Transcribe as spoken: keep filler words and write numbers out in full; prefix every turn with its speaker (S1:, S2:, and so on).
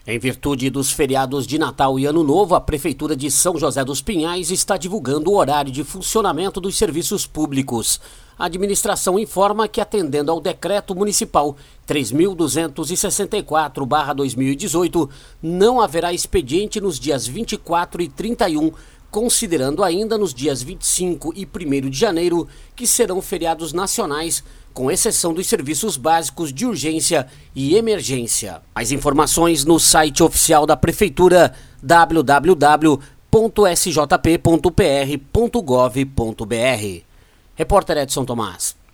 S1: Em virtude dos feriados de Natal e Ano Novo, a Prefeitura de São José dos Pinhais está divulgando o horário de funcionamento dos serviços públicos. A administração informa que, atendendo ao Decreto Municipal três mil duzentos e sessenta e quatro barra dois mil e dezoito, não haverá expediente nos dias vinte e quatro e trinta e um, considerando ainda nos dias vinte e cinco e primeiro de janeiro, que serão feriados nacionais, com exceção dos serviços básicos de urgência e emergência. Mais informações no site oficial da Prefeitura, w w w ponto s j p ponto p r ponto gov ponto b r. Repórter Edson Tomás.